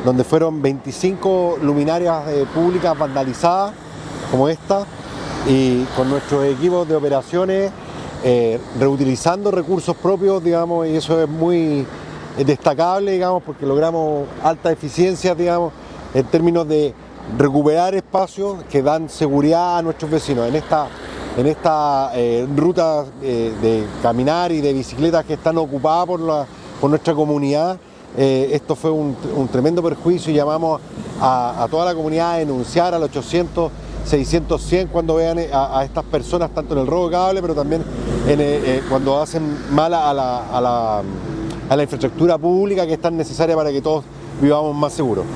donde fueron 25 luminarias públicas vandalizadas, como esta, y con nuestros equipos de operaciones reutilizando recursos propios, digamos, y eso es muy destacable, digamos, porque logramos alta eficiencia, digamos, en términos de recuperar espacios que dan seguridad a nuestros vecinos. En esta ruta de caminar y de bicicletas que están ocupadas por nuestra comunidad, esto fue un tremendo perjuicio, y llamamos a toda la comunidad a denunciar al 800 600 100 cuando vean a estas personas, tanto en el robo de cable, pero también cuando hacen mal a la infraestructura pública que es tan necesaria para que todos vivamos más seguros.